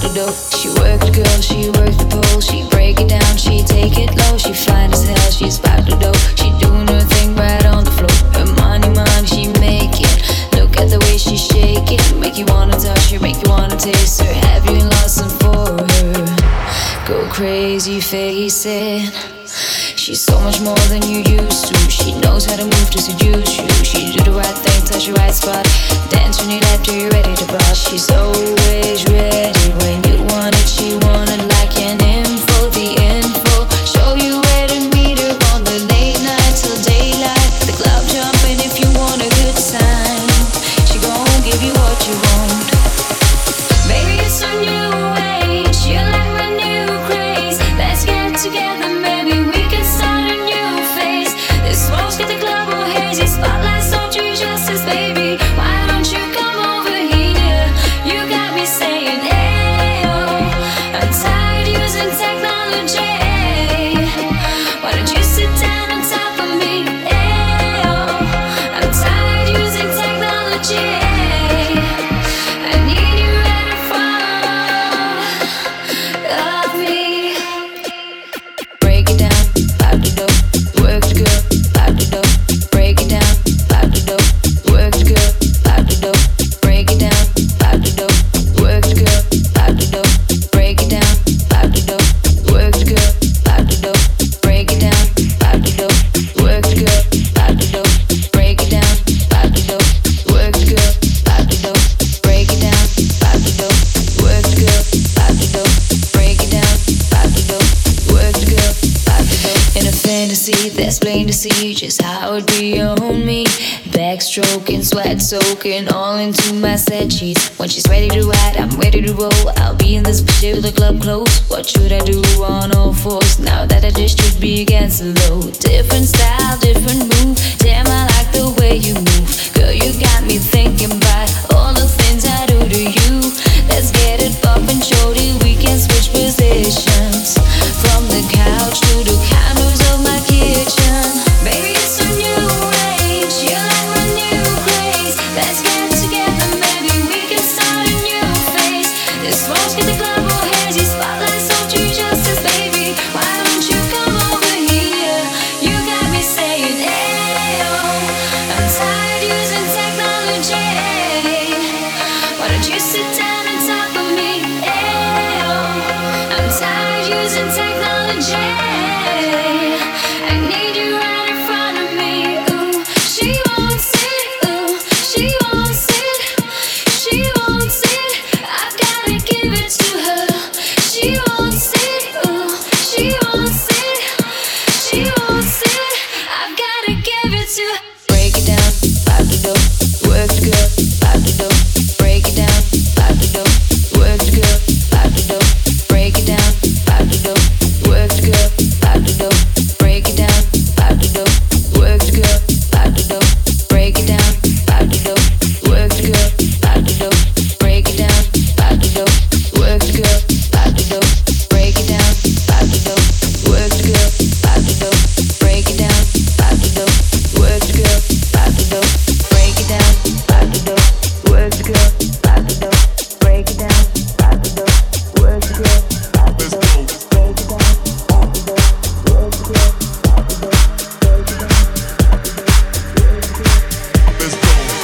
the dough. She work the girl, she work the pole. She break it down, she take it low. She fine as hell, she's about the dough. She doing her thing right on the floor. Her money, she make it. Look at the way she shake it. Make you wanna touch her, make you wanna taste her. Have you lost some for her? Go crazy, face it. She's so much more than you used to. She knows how to move to seduce you. She do the right thing, touch the right spot. Dance when you left her, you're ready to bust. She's always ready when you want it. She want it like an info, the info. Show you where to meet her on the late night till daylight. The club jumping if you want a good time. She gon' give you what you want. Baby, it's a new age. You like my new craze. Let's get together, maybe we can start a new phase. The smoke's got the club all hazy. Spotlights don't do justice, baby. Why don't you come over here? You got me saying, ayo. I'm tired using technology. Why don't you sit down on top of me? Ayo. I'm tired using technology. I need you at the front of me. Break it down, pop the dough. Work the girl, pop the dough. Break it down, pop the dough. Work the girl, pop the dough. Break it down, pop the dough. Work the girl, pop the dough. Break it down, pop the dough. Work the girl, pop the dough. Break it down, pop the dough. Work the girl, pop the dough. Break it down, pop the dough. Work the girl, pop the dough. Break it down, pop the dough. Work the girl, pop the dough. Break it down, pop the dough. Work the girl, pop the dough. In a fantasy that's plain to see just how it be on me. Backstroking, sweat soaking all into my set sheets. When she's ready to ride, I'm ready to roll. I'll be in this bitch till the club close. What should I do on all fours? Now that I just should be against the low. Different style, different move. Damn, I like the way you move. Girl, you got me thinking about all the things I do to you. Let's get it poppin', shorty. We can switch positions from the couch to the counters of my kitchen. Baby, it's a new age. You like my new craze. Let's get together, maybe we can start a new phase. The smoke's got the club all hazy. Spotlights don't do justice, baby. Why don't you come over here? You got me saying, ayo. I'm tired using technology. Why don't you sit down on top of me? Ayo. I'm tired using technology.